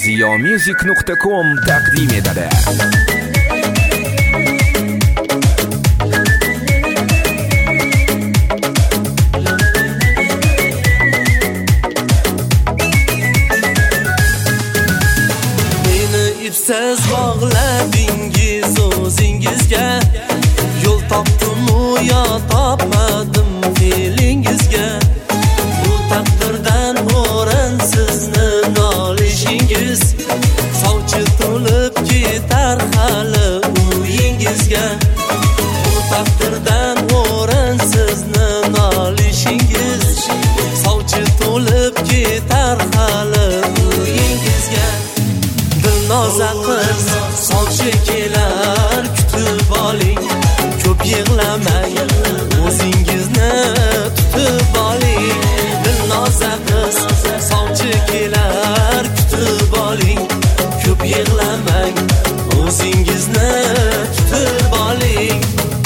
ziyomusic.com taqdim etadi. Siz bağladingiz o'zingizga, yo'l topdim-u yo topmadim fe'lingizga. Bu taqdirdan o'rin sizni nolishingiz, sovchi to'lib ketar hali uyingizga. Bu taqdirdan o'rin sizni nolishingiz, sovchi to'lib ketar hali uyingizga. Dilnoza qiz sovchi kelar, kutib oling, ko'p yig'lamang, o'zingizni tutib oling. Dilnoza qiz sovchi kelar, kutib oling, ko'p yig'lamang, o'zingizni tutib oling.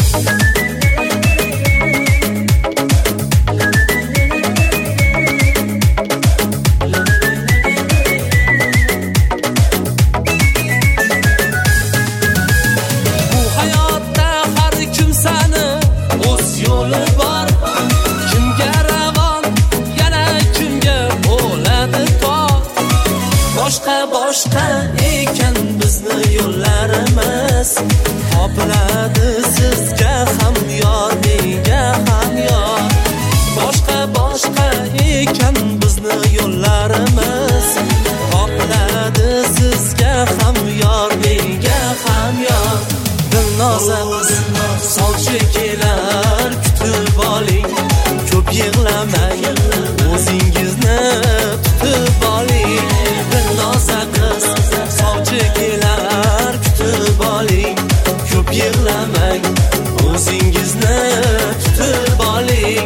Boshqa ekan bizni yo'llarimiz, topiladi sizga ham yor, menga ham yor. Boshqa ekan bizni yo'llarimiz, topiladi sizga ham yor, menga ham yor. Dilnoza qiz sovchi kelar, kutib oling, ko'p yig'lamang, o'zingizni tutib oling. Dilnoza qiz sovchi kelar, kutib oling, ko'p yig'lamang, o'zingizni tutib oling.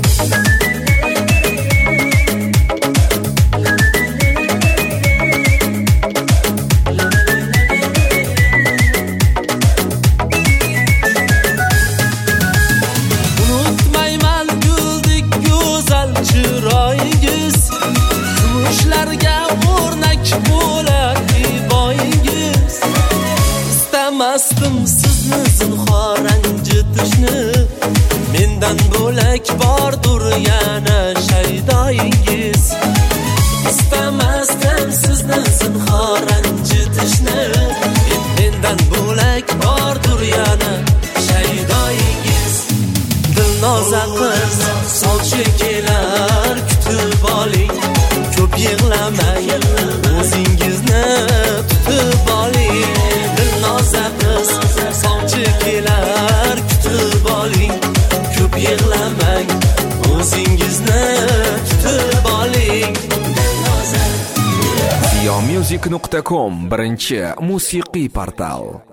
Unutmayman guldek go'zal chiroyingiz, kumushlarga o'rnak bo'lar iboyingiz. Istamasdim sizni zinhor ranjitishni, mendan bo'lak bordur yana shaydoyingiz. Istamasdim sizni zinhor ranjitishni, mendan bo'lak bordur yana shaydoyingiz. Dilnoza qiz sovchi kelar, kutib oling, ko'p yig'lamang, o'zingizni tutib oling. Dilnoza qiz sovchi kelar, kutib oling, ko'p yig'lamang, o'zingizni tutib oling. ziyomusic.com birinchi musiqiy portal.